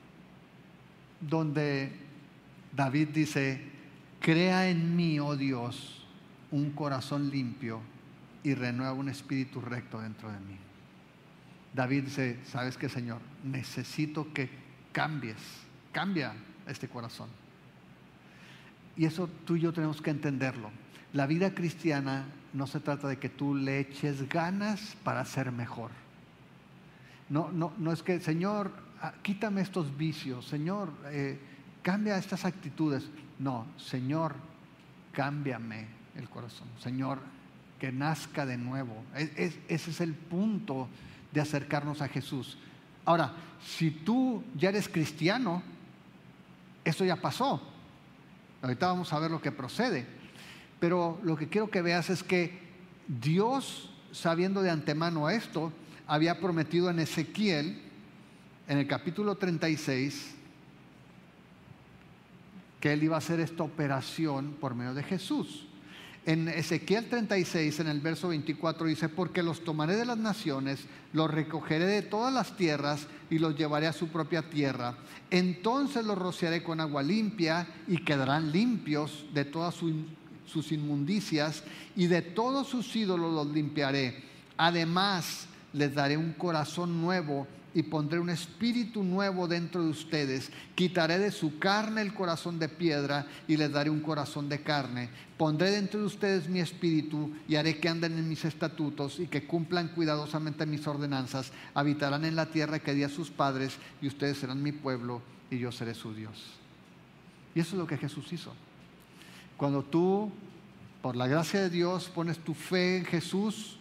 donde David dice, crea en mí, oh Dios, un corazón limpio y renueva un espíritu recto dentro de mí. David dice, ¿sabes qué, Señor? Necesito que cambies, cambia este corazón. Y eso tú y yo tenemos que entenderlo. La vida cristiana no se trata de que tú le eches ganas para ser mejor. No, no, no es que, Señor, quítame estos vicios, Señor, eh, cambia estas actitudes. No, Señor, cámbiame el corazón. Señor, que nazca de nuevo. Es, es, ese es el punto de acercarnos a Jesús. Ahora, si tú ya eres cristiano, eso ya pasó. Ahorita vamos a ver lo que procede. Pero lo que quiero que veas es que Dios, sabiendo de antemano esto, había prometido en Ezequiel, en el capítulo treinta y seis, que Él iba a hacer esta operación por medio de Jesús. En Ezequiel treinta y seis, en el verso veinticuatro, dice: porque los tomaré de las naciones, los recogeré de todas las tierras y los llevaré a su propia tierra. Entonces los rociaré con agua limpia y quedarán limpios de todas su, sus inmundicias, y de todos sus ídolos los limpiaré. Además les daré un corazón nuevo y pondré un espíritu nuevo dentro de ustedes. Quitaré de su carne el corazón de piedra y les daré un corazón de carne. Pondré dentro de ustedes mi espíritu y haré que anden en mis estatutos y que cumplan cuidadosamente mis ordenanzas. Habitarán en la tierra que di a sus padres, y ustedes serán mi pueblo y yo seré su Dios. Y eso es lo que Jesús hizo. Cuando tú, por la gracia de Dios, pones tu fe en Jesús,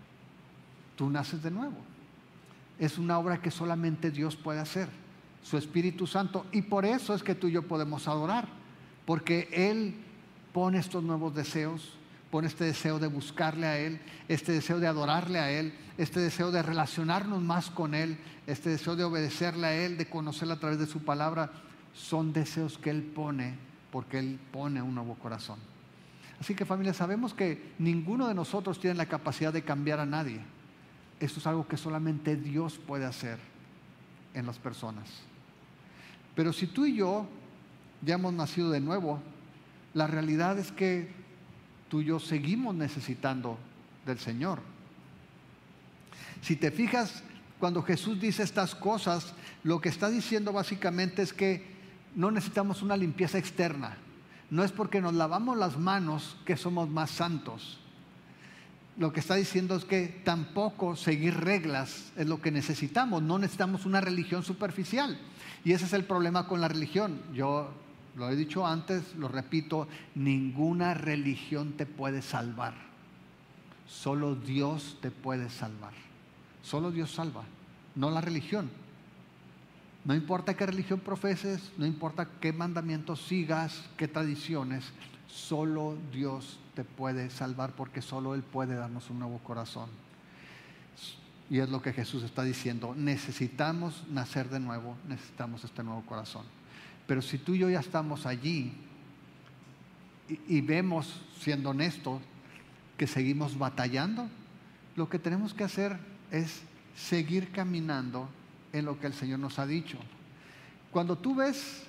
tú naces de nuevo. Es una obra que solamente Dios puede hacer, su Espíritu Santo. Y por eso es que tú y yo podemos adorar, porque Él pone estos nuevos deseos, pone este deseo de buscarle a Él, este deseo de adorarle a Él, este deseo de relacionarnos más con Él, este deseo de obedecerle a Él, de conocerle a través de su palabra. Son deseos que Él pone, porque Él pone un nuevo corazón. Así que, familia, sabemos que ninguno de nosotros tiene la capacidad de cambiar a nadie. Esto es algo que solamente Dios puede hacer en las personas. Pero si tú y yo ya hemos nacido de nuevo, la realidad es que tú y yo seguimos necesitando del Señor. Si te fijas, cuando Jesús dice estas cosas, lo que está diciendo básicamente es que no necesitamos una limpieza externa. No es porque nos lavamos las manos que somos más santos. Lo que está diciendo es que tampoco seguir reglas es lo que necesitamos. No necesitamos una religión superficial. Y ese es el problema con la religión. Yo lo he dicho antes, lo repito: ninguna religión te puede salvar. Solo Dios te puede salvar. Solo Dios salva, no la religión. No importa qué religión profeses, no importa qué mandamientos sigas, qué tradiciones, solo Dios te puede salvar, porque solo Él puede darnos un nuevo corazón. Y es lo que Jesús está diciendo: necesitamos nacer de nuevo, necesitamos este nuevo corazón. Pero si tú y yo ya estamos allí y, y vemos, siendo honestos, que seguimos batallando, lo que tenemos que hacer es seguir caminando en lo que el Señor nos ha dicho. Cuando tú ves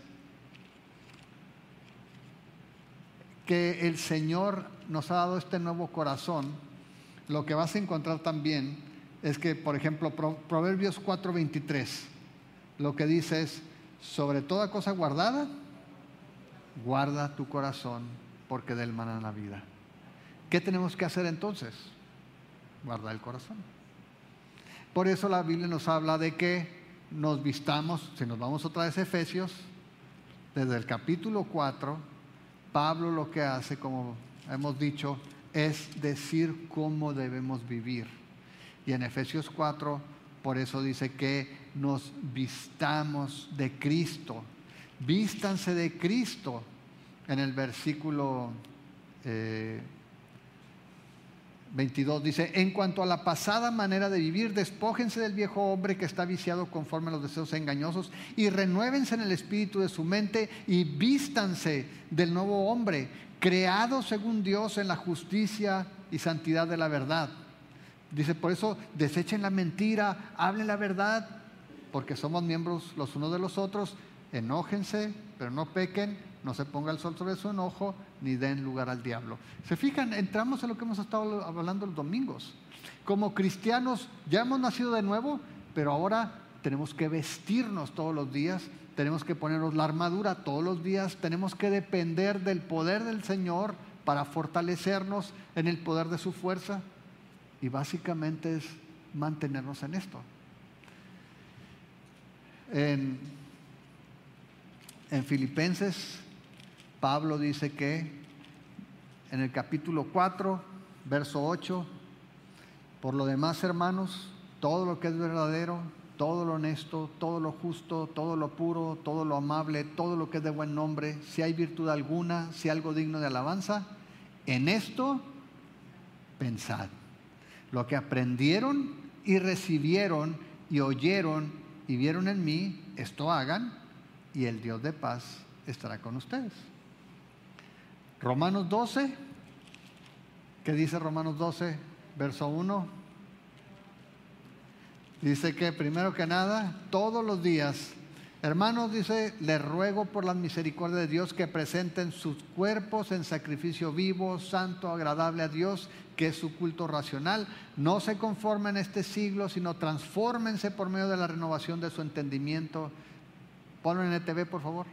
que el Señor nos ha dado este nuevo corazón, lo que vas a encontrar también es que, por ejemplo, Proverbios cuatro veintitrés, lo que dice es: sobre toda cosa guardada, guarda tu corazón, porque de él mana la vida. ¿Qué tenemos que hacer entonces? Guardar el corazón. Por eso la Biblia nos habla de que nos vistamos. Si nos vamos otra vez a Efesios, desde el capítulo cuatro, Pablo lo que hace, como hemos dicho, es decir cómo debemos vivir. Y en Efesios cuatro, por eso dice que nos vistamos de Cristo. Vístanse de Cristo. En el versículo eh, veintidós dice: en cuanto a la pasada manera de vivir, despójense del viejo hombre que está viciado conforme a los deseos engañosos, y renuévense en el espíritu de su mente, y vístanse del nuevo hombre, creado según Dios en la justicia y santidad de la verdad. Dice, por eso desechen la mentira, hablen la verdad, porque somos miembros los unos de los otros. Enójense, pero no pequen, no se ponga el sol sobre su enojo, ni den lugar al diablo. ¿Se fijan? Entramos en lo que hemos estado hablando los domingos. Como cristianos ya hemos nacido de nuevo, pero ahora tenemos que vestirnos todos los días, tenemos que ponernos la armadura todos los días, tenemos que depender del poder del Señor para fortalecernos en el poder de su fuerza. Y básicamente es mantenernos en esto. En, en Filipenses, Pablo dice que en el capítulo cuatro, verso ocho: por lo demás, hermanos, todo lo que es verdadero, todo lo honesto, todo lo justo, todo lo puro, todo lo amable, todo lo que es de buen nombre, si hay virtud alguna, si algo digno de alabanza, en esto pensad. Lo que aprendieron y recibieron y oyeron y vieron en mí, esto hagan, y el Dios de paz estará con ustedes. Romanos doce, ¿qué dice Romanos doce, verso uno? Dice que primero que nada, todos los días, hermanos, dice, les ruego por la misericordia de Dios que presenten sus cuerpos en sacrificio vivo, santo, agradable a Dios, que es su culto racional. No se conformen en este siglo, sino transfórmense por medio de la renovación de su entendimiento. Ponlo en E T V, por favor.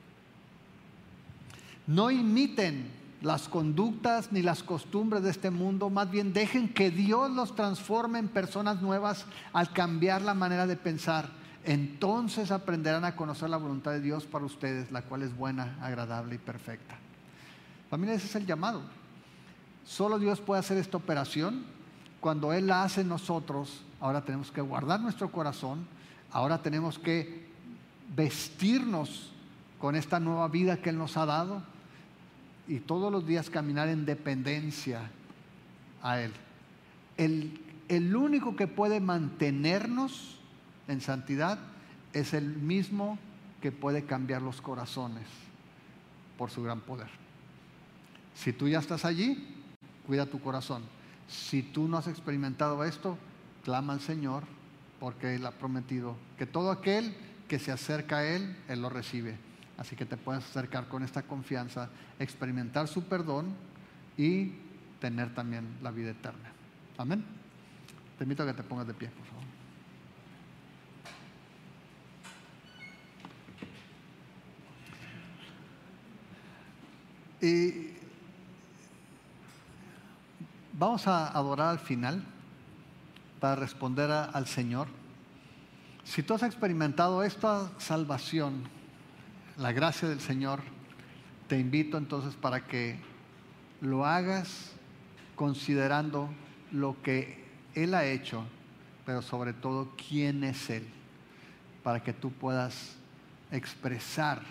No imiten las conductas ni las costumbres de este mundo, más bien dejen que Dios los transforme en personas nuevas al cambiar la manera de pensar. Entonces aprenderán a conocer la voluntad de Dios para ustedes, la cual es buena, agradable y perfecta. Familia, ese es el llamado. Solo Dios puede hacer esta operación. Cuando Él la hace en nosotros, ahora tenemos que guardar nuestro corazón, ahora tenemos que vestirnos con esta nueva vida que Él nos ha dado y todos los días caminar en dependencia a Él. El, el único que puede mantenernos en santidad es el mismo que puede cambiar los corazones por su gran poder. Si tú ya estás allí, cuida tu corazón. Si tú no has experimentado esto, clama al Señor, porque Él ha prometido que todo aquel que se acerca a Él, Él lo recibe. Así que te puedes acercar con esta confianza, experimentar su perdón y tener también la vida eterna. Amén. Te invito a que te pongas de pie, por favor. Y vamos a adorar al final para responder a, al Señor. Si tú has experimentado esta salvación, la gracia del Señor, te invito entonces para que lo hagas considerando lo que Él ha hecho, pero sobre todo quién es Él, para que tú puedas expresar.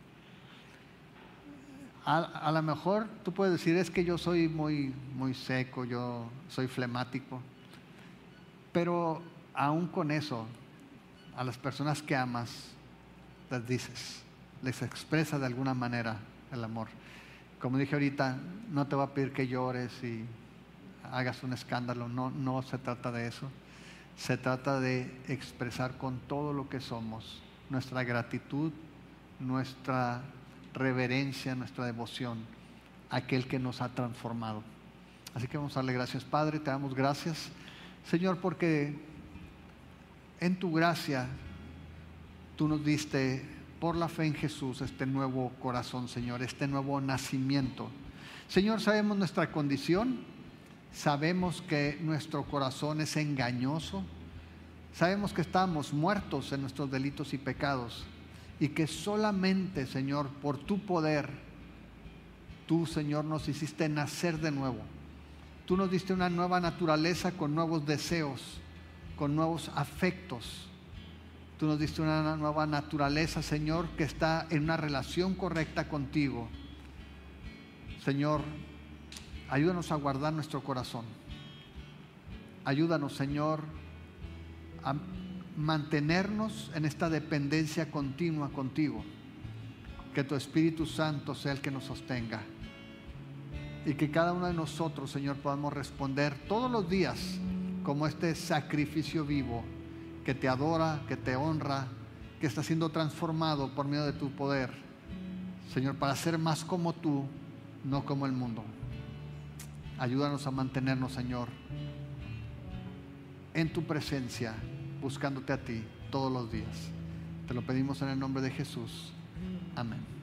A, a lo mejor tú puedes decir, es que yo soy muy, muy seco, yo soy flemático, pero aún con eso, a las personas que amas, les dices, les expresa de alguna manera el amor. Como dije ahorita, no te va a pedir que llores y hagas un escándalo, no, no se trata de eso. Se trata de expresar con todo lo que somos nuestra gratitud, nuestra reverencia, nuestra devoción a aquel que nos ha transformado. Así que vamos a darle gracias, Padre, te damos gracias, Señor, porque en tu gracia tú nos diste por la fe en Jesús este nuevo corazón, Señor, este nuevo nacimiento. Señor, sabemos nuestra condición, sabemos que nuestro corazón es engañoso, sabemos que estamos muertos en nuestros delitos y pecados y que solamente, Señor, por tu poder, tú, Señor, nos hiciste nacer de nuevo. Tú nos diste una nueva naturaleza con nuevos deseos, con nuevos afectos. Tú nos diste una nueva naturaleza, Señor, que está en una relación correcta contigo. Señor, ayúdanos a guardar nuestro corazón. Ayúdanos, Señor, a mantenernos en esta dependencia continua contigo. Que tu Espíritu Santo sea el que nos sostenga. Y que cada uno de nosotros, Señor, podamos responder todos los días como este sacrificio vivo que te adora, que te honra, que está siendo transformado por medio de tu poder, Señor, para ser más como tú, no como el mundo. Ayúdanos a mantenernos, Señor, en tu presencia, buscándote a ti todos los días. Te lo pedimos en el nombre de Jesús. Amén.